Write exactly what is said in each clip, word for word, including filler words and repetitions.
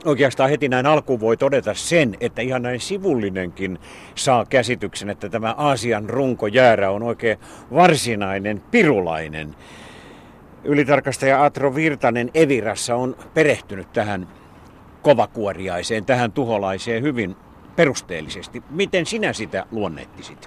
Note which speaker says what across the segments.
Speaker 1: Oikeastaan heti näin alkuun voi todeta sen, että ihan näin sivullinenkin saa käsityksen, että tämä Aasian runkojäärä on oikein varsinainen pirulainen. Ylitarkastaja Atro Virtanen Evirassa on perehtynyt tähän kovakuoriaiseen, tähän tuholaiseen hyvin perusteellisesti. Miten sinä sitä luonnehtisit?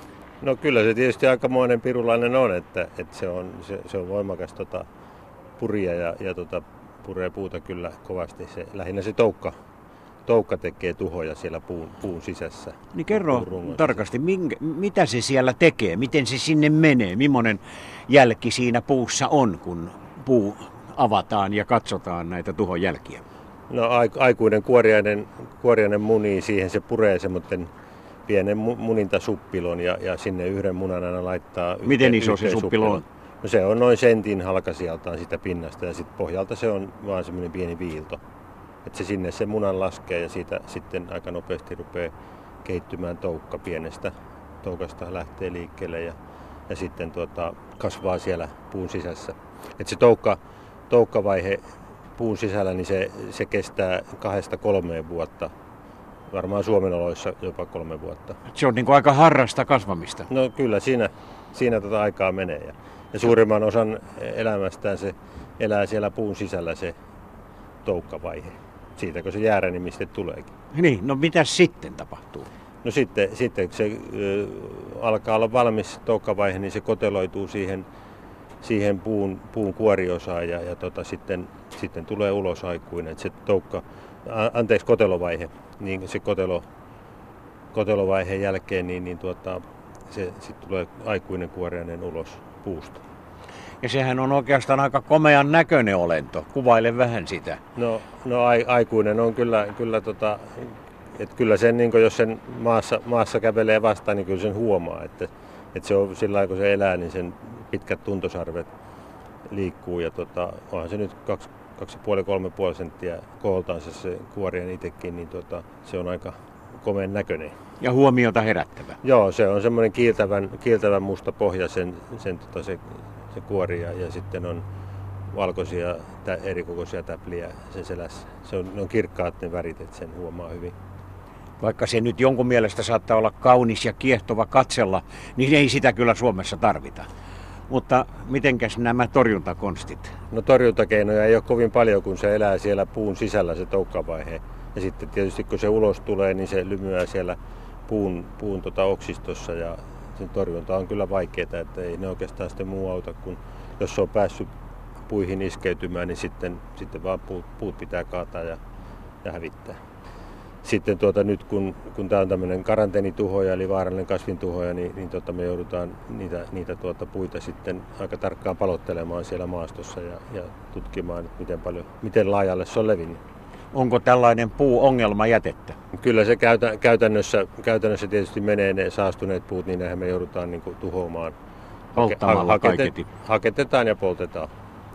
Speaker 2: No kyllä se tietysti aikamoinen pirulainen on, että, että se, on, se, se on voimakas tota, puria ja, ja tota, puree puuta kyllä kovasti. Se, lähinnä se toukka, toukka tekee tuhoja siellä puun, puun sisässä.
Speaker 1: Niin kerro tarkasti, minkä, mitä se siellä tekee, miten se sinne menee, millainen jälki siinä puussa on, kun puu avataan ja katsotaan näitä tuhojälkiä?
Speaker 2: No aikuinen kuoriainen, kuoriainen munii, siihen se puree semmoinen pienen munintasuppilon ja, ja sinne yhden munan aina laittaa.
Speaker 1: Miten iso se suppilo on?
Speaker 2: No se on noin sentin halkasijaltaan sitä pinnasta ja sitten pohjalta se on vaan semmoinen pieni viilto. Että se sinne se munan laskee ja siitä sitten aika nopeasti rupeaa kehittymään toukka pienestä. Toukasta lähtee liikkeelle ja, ja sitten tuota, kasvaa siellä puun sisässä. Että se toukka, toukkavaihe puun sisällä, niin se, se kestää kahdesta kolmeen vuotta. Varmaan Suomen oloissa jopa kolme vuotta.
Speaker 1: Se on niin kuin aika harrasta kasvamista.
Speaker 2: No kyllä, siinä, siinä tota aikaa menee. Ja, ja suurimman osan elämästään se elää siellä puun sisällä se toukkavaihe. Siitäkö se jääränimi sitten tuleekin.
Speaker 1: Niin, no mitä sitten tapahtuu?
Speaker 2: No sitten, sitten kun se ö, alkaa olla valmis toukkavaihe, niin se koteloituu siihen, siihen puun, puun kuoriosaan ja, ja tota, sitten, sitten tulee ulos aikuinen. Et se toukka, anteeksi kotelovaihe, niin se kotelo, kotelovaiheen jälkeen niin, niin tuota, se sitten tulee aikuinen kuoriainen ulos puusta.
Speaker 1: Ja sehän on oikeastaan aika komean näköinen olento. Kuvaile vähän sitä.
Speaker 2: No, no aikuinen on kyllä, kyllä, tota, että kyllä sen, niin jos sen maassa, maassa kävelee vastaan, niin kyllä sen huomaa. Että, että se on sillä lailla, kun se elää, niin sen pitkät tuntosarvet liikkuu. Ja tota, onhan se nyt kaksi, kaksi pilkku viisi kolme pilkku viisi senttiä kooltaansa se kuorien itsekin, niin tota, se on aika komeen näköinen.
Speaker 1: Ja huomiota herättävä.
Speaker 2: Joo, se on semmoinen kiiltävän, kiiltävän musta pohja sen, sen tota, se, se kuori ja, ja sitten on valkoisia tä, erikokoisia täpliä sen selässä. Se on, ne on kirkkaat ne värit, että sen huomaa hyvin.
Speaker 1: Vaikka se nyt jonkun mielestä saattaa olla kaunis ja kiehtova katsella, niin ei sitä kyllä Suomessa tarvita. Mutta mitenkäs nämä torjuntakonstit?
Speaker 2: No torjuntakeinoja ei ole kovin paljon, kun se elää siellä puun sisällä se toukkavaihe. Ja sitten tietysti kun se ulos tulee, niin se lymyää siellä puun, puun tota oksistossa ja sen torjunta on kyllä vaikeaa, että ei ne oikeastaan sitten muu auta, kun jos se on päässyt puihin iskeytymään, niin sitten, sitten vaan puut, puut pitää kaataa ja, ja hävittää. Sitten tuota, nyt kun, kun tämä on tämmöinen karanteenituhoja eli vaarallinen kasvintuhoja, niin, niin tota, me joudutaan niitä, niitä tuota, puita sitten aika tarkkaan palottelemaan siellä maastossa ja, ja tutkimaan, että miten, paljon, miten laajalle se on levinnyt.
Speaker 1: Onko tällainen puu-ongelma jätettä?
Speaker 2: Kyllä se käytä, käytännössä, käytännössä tietysti menee ne saastuneet puut, niin näinhän me joudutaan niin kuin tuhoamaan.
Speaker 1: Polttamalla ha- hakete-
Speaker 2: Haketetaan ja poltetaan.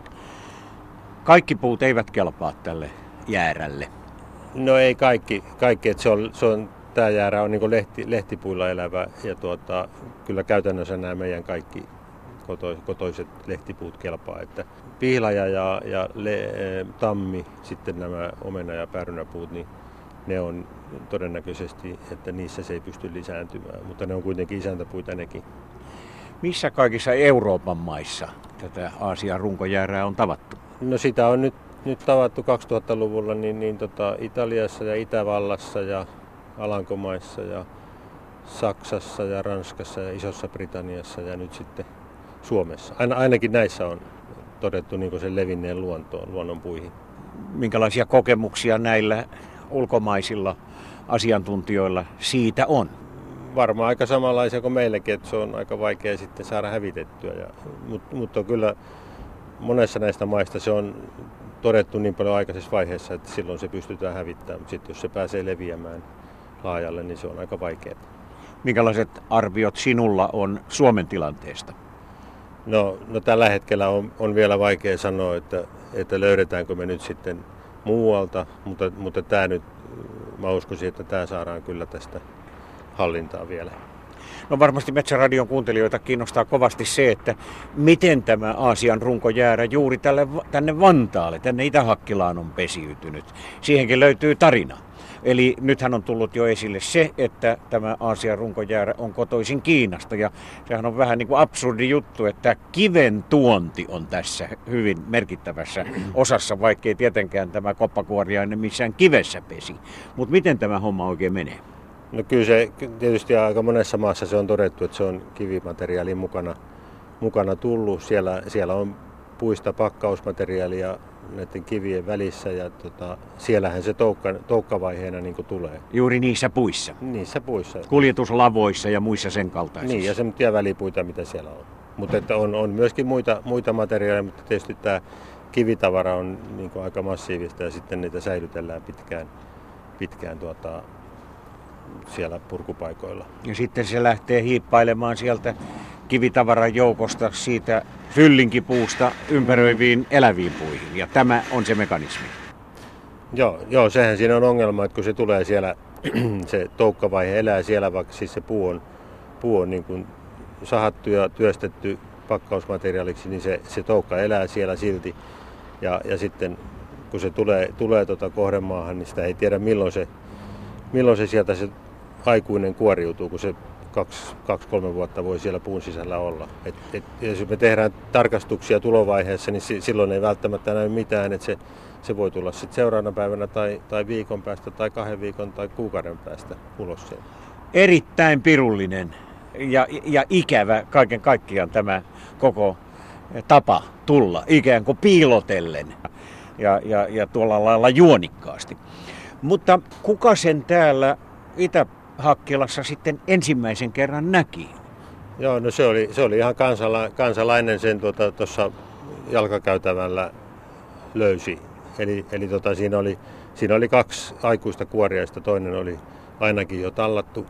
Speaker 1: Kaikki puut eivät kelpaa tälle jäärälle.
Speaker 2: No ei kaikki. kaikki että se on, se on, tämä jäärä on niin kuin lehti, lehtipuilla elävä ja tuota, kyllä käytännössä nämä meidän kaikki kotoiset lehtipuut kelpaa. Että pihlaja ja, ja le, tammi, sitten nämä omena- ja päärynäpuut, niin ne on todennäköisesti, että niissä se ei pysty lisääntymään, mutta ne on kuitenkin isäntäpuita nekin.
Speaker 1: Missä kaikissa Euroopan maissa tätä Aasian runkojäärää on tavattu?
Speaker 2: No sitä on nyt, nyt tavattu kaksituhattaluvulla niin, niin tota Italiassa ja Itävallassa ja Alankomaissa ja Saksassa ja Ranskassa ja Isossa Britanniassa ja nyt sitten Suomessa. Aina, ainakin näissä on todettu niin kuin sen levinneen luontoon, luonnonpuihin.
Speaker 1: Minkälaisia kokemuksia näillä ulkomaisilla asiantuntijoilla siitä on?
Speaker 2: Varmaan aika samanlaisia kuin meilläkin, että se on aika vaikea sitten saada hävitettyä. Ja, mutta, mutta kyllä monessa näistä maista se on todettu niin paljon aikaisessa vaiheessa, että silloin se pystytään hävittämään. Mutta sitten jos se pääsee leviämään laajalle, niin se on aika vaikeaa.
Speaker 1: Minkälaiset arviot sinulla on Suomen tilanteesta?
Speaker 2: No, no tällä hetkellä on, on vielä vaikea sanoa, että, että löydetäänkö me nyt sitten muualta, mutta, mutta tämä nyt, mä uskoisin, että tämä saadaan kyllä tästä hallintaan vielä.
Speaker 1: No varmasti Metsäradion kuuntelijoita kiinnostaa kovasti se, että miten tämä Aasian runkojäärä juuri tälle, tänne Vantaalle, tänne Itä-Hakkilaan on pesiytynyt. Siihenkin löytyy tarina. Eli nythän on tullut jo esille se, että tämä Aasian runkojäärä on kotoisin Kiinasta. Ja sehän on vähän niin kuin absurdi juttu, että kiven tuonti on tässä hyvin merkittävässä osassa, vaikkei tietenkään tämä koppakuoriainen missään kivessä pesi. Mutta miten tämä homma oikein menee?
Speaker 2: No kyllä se tietysti aika monessa maassa se on todettu, että se on kivimateriaalin mukana, mukana tullut. Siellä, siellä on puista pakkausmateriaalia näiden kivien välissä ja tota, siellähän se toukka, toukkavaiheena niin kuin tulee.
Speaker 1: Juuri niissä puissa?
Speaker 2: Niissä puissa.
Speaker 1: Kuljetuslavoissa ja muissa sen kaltaisissa?
Speaker 2: Niin, ja semmoisia välipuita, mitä siellä on. Mutta että on, on myöskin muita, muita materiaaleja, mutta tietysti tämä kivitavara on niin kuin aika massiivista ja sitten niitä säilytellään pitkään, pitkään tuota, siellä purkupaikoilla.
Speaker 1: Ja sitten se lähtee hiippailemaan sieltä kivitavaran joukosta siitä fyllinkipuusta ympäröiviin eläviin puihin. Ja tämä on se mekanismi.
Speaker 2: Joo, joo, sehän siinä on ongelma, että kun se tulee siellä, se toukkavaihe elää siellä, vaikka siis se puu on, puu on niin kuin sahattu ja työstetty pakkausmateriaaliksi, niin se, se toukka elää siellä silti. Ja, ja sitten kun se tulee, tulee tuota kohdemaahan, niin sitä ei tiedä milloin se, milloin se sieltä se aikuinen kuoriutuu, kun se kaksi, kaksi kolme vuotta voi siellä puun sisällä olla. Et, et, jos me tehdään tarkastuksia tulovaiheessa, niin si, silloin ei välttämättä näy mitään, että se, se voi tulla sitten seuraavana päivänä tai, tai viikon päästä tai kahden viikon tai kuukauden päästä ulos sieltä.
Speaker 1: Erittäin pirullinen ja, ja ikävä kaiken kaikkiaan tämä koko tapa tulla, ikään kuin piilotellen ja, ja, ja tuolla lailla juonikkaasti. Mutta kuka sen täällä Itä-Hakkilassa sitten ensimmäisen kerran näki?
Speaker 2: Joo, no se oli, se oli ihan kansala, kansalainen sen tuossa tuota, jalkakäytävällä löysi. Eli, eli tota, siinä, oli, siinä oli kaksi aikuista kuoriaista, toinen oli ainakin jo tallattu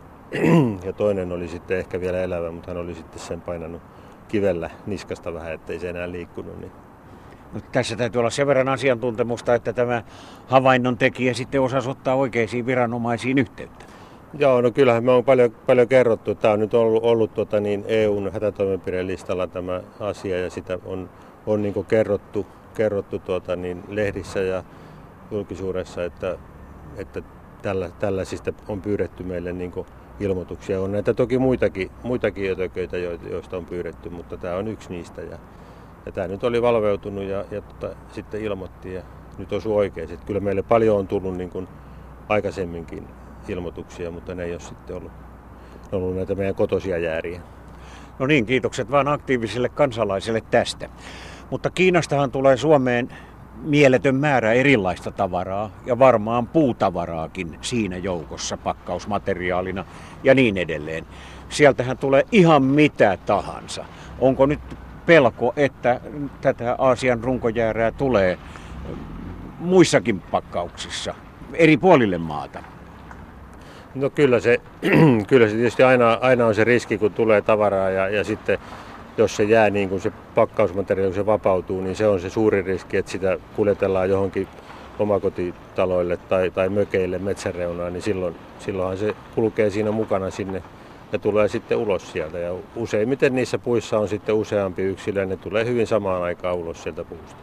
Speaker 2: ja toinen oli sitten ehkä vielä elävä, mutta hän oli sitten sen painanut kivellä niskasta vähän, ettei se enää liikkunut. Niin.
Speaker 1: No, tässä täytyy olla sen verran asiantuntemusta, että tämä havainnon tekijä sitten osasi ottaa oikeisiin viranomaisiin yhteyttä.
Speaker 2: Joo, no kyllähän me on paljon, paljon kerrottu. Tämä on nyt ollut, ollut tota, niin E U:n hätätoimenpidelistalla tämä asia ja sitä on, on niin kuin kerrottu, kerrottu tuota, niin lehdissä ja julkisuudessa, että, että tällä, tällaisista on pyydetty meille niin kuin ilmoituksia. On näitä toki muitakin, muitakin ötököitä, joista on pyydetty, mutta tämä on yksi niistä. Ja, ja tämä nyt oli valveutunut ja, ja tota, sitten ilmoitti ja nyt osui oikein. Että kyllä meille paljon on tullut niin kuin aikaisemminkin ilmoituksia, mutta ne ei ole sitten ollut, ollut näitä meidän kotoisia jääriä.
Speaker 1: No niin, kiitokset vaan aktiivisille kansalaisille tästä. Mutta Kiinastahan tulee Suomeen mieletön määrä erilaista tavaraa ja varmaan puutavaraakin siinä joukossa pakkausmateriaalina ja niin edelleen. Sieltähän tulee ihan mitä tahansa. Onko nyt pelko, että tätä Aasian runkojäärää tulee muissakin pakkauksissa eri puolille maata?
Speaker 2: No kyllä se, kyllä se tietysti aina, aina on se riski, kun tulee tavaraa ja, ja sitten jos se jää niin kuin se pakkausmateriaali, kun se vapautuu, niin se on se suuri riski, että sitä kuljetellaan johonkin omakotitaloille tai, tai mökeille metsäreunaan, niin silloin, silloinhan se kulkee siinä mukana sinne ja tulee sitten ulos sieltä. Ja useimmiten niissä puissa on sitten useampi yksilö ja ne tulee hyvin samaan aikaan ulos sieltä puusta.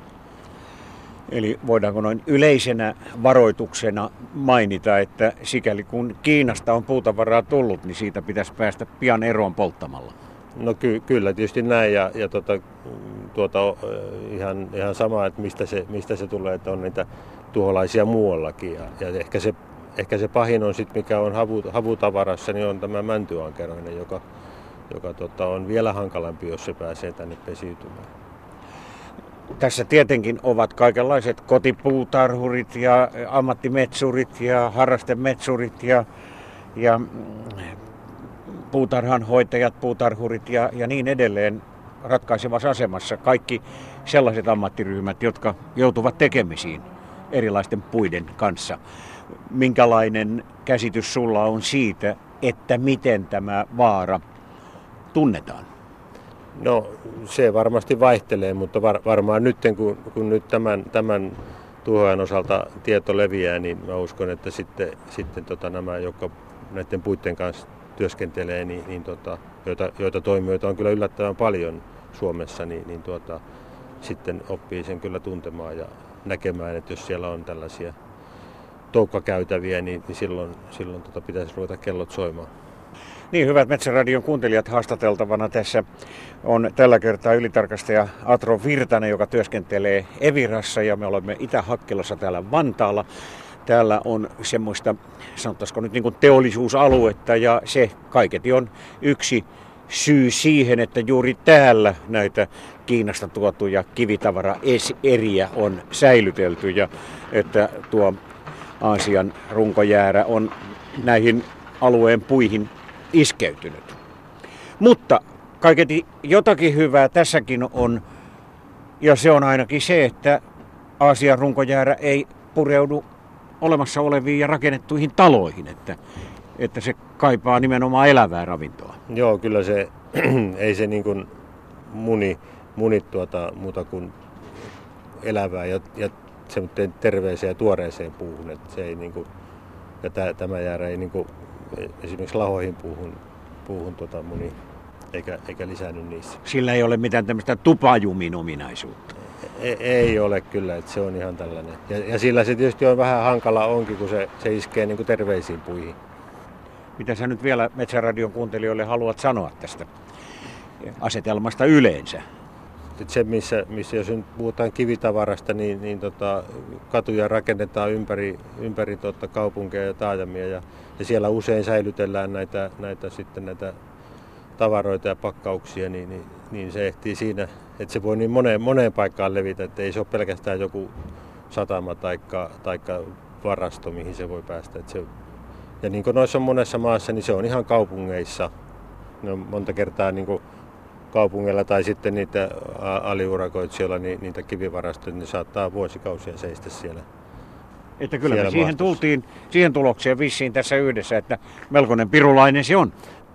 Speaker 1: Eli voidaanko noin yleisenä varoituksena mainita, että sikäli kun Kiinasta on puutavaraa tullut, niin siitä pitäisi päästä pian eroon polttamalla?
Speaker 2: No ky- kyllä tietysti näin ja, ja tuota, tuota, ihan, ihan sama, että mistä se, mistä se tulee, että on niitä tuholaisia muuallakin. Ja, ja ehkä, se, ehkä se pahin on sitten, mikä on havu, havutavarassa, niin on tämä mäntyankeroinen, joka, joka tota, on vielä hankalampi, jos se pääsee tänne pesiytymään.
Speaker 1: Tässä tietenkin ovat kaikenlaiset kotipuutarhurit ja ammattimetsurit ja harrastemetsurit ja, ja puutarhanhoitajat, puutarhurit ja, ja niin edelleen ratkaisevassa asemassa. Kaikki sellaiset ammattiryhmät, jotka joutuvat tekemisiin erilaisten puiden kanssa. Minkälainen käsitys sulla on siitä, että miten tämä vaara tunnetaan?
Speaker 2: No se varmasti vaihtelee, mutta var, varmaan nyt kun, kun nyt tämän, tämän tuhoajan osalta tieto leviää, niin mä uskon, että sitten, sitten tota nämä, jotka näiden puiden kanssa työskentelee, niin, niin tota, joita, joita toimijoita on kyllä yllättävän paljon Suomessa, niin, niin tuota, sitten oppii sen kyllä tuntemaan ja näkemään, että jos siellä on tällaisia toukkakäytäviä, niin, niin silloin, silloin tota pitäisi ruveta kellot soimaan.
Speaker 1: Niin, hyvät Metsäradion kuuntelijat, haastateltavana tässä on tällä kertaa ylitarkastaja Atro Virtanen, joka työskentelee Evirassa, ja me olemme Itä-Hakkilassa täällä Vantaalla. Täällä on semmoista, sanottaisiko nyt niin kuin teollisuusaluetta, ja se kaiketi on yksi syy siihen, että juuri täällä näitä Kiinasta tuotuja kivitavaraeriä on säilytelty, ja että tuo Aasian runkojäärä on näihin alueen puihin iskeytynyt. Mutta kaiketi jotakin hyvää tässäkin on, ja se on ainakin se, että Aasian runkojäärä ei pureudu olemassa oleviin ja rakennettuihin taloihin, että, että se kaipaa nimenomaan elävää ravintoa.
Speaker 2: Joo, kyllä se, ei se niin kuin muni, muni tuota, muuta kuin elävää ja, ja semmoinen terveeseen ja tuoreeseen puuhun, että se ei niin kuin, ja tämä, tämä jäärä ei niin kuin, esimerkiksi lahoihin puuhun, puuhun tuota muni, eikä, eikä lisännyt niissä.
Speaker 1: Sillä ei ole mitään tämmöistä tupajumin ominaisuutta.
Speaker 2: Ei, ei ole kyllä, että se on ihan tällainen. Ja, ja sillä se tietysti on vähän hankala onkin, kun se, se iskee niin kuin terveisiin puihin.
Speaker 1: Mitä sä nyt vielä Metsäradion kuuntelijoille haluat sanoa tästä asetelmasta yleensä?
Speaker 2: Et se, missä, missä jos nyt puhutaan kivitavarasta, niin, niin tota, katuja rakennetaan ympäri, ympäri tota, kaupunkeja ja taajamia. Ja, ja siellä usein säilytellään näitä, näitä, sitten näitä tavaroita ja pakkauksia, niin, niin, niin se ehtii siinä, että se voi niin moneen, moneen paikkaan levitä, että ei se ole pelkästään joku satama tai varasto, mihin se voi päästä. Et se, ja niin kuin noissa monessa maassa, niin se on ihan kaupungeissa. Ne on monta kertaa niin kuin kaupungeilla tai sitten niitä aliurakoitsijoilla, niin niitä kivivarastoja, niin saattaa vuosikausia seistä siellä.
Speaker 1: Että kyllä me siihen tultiin, siihen tulokseen vissiin tässä yhdessä, että melkoinen pirulainen se on.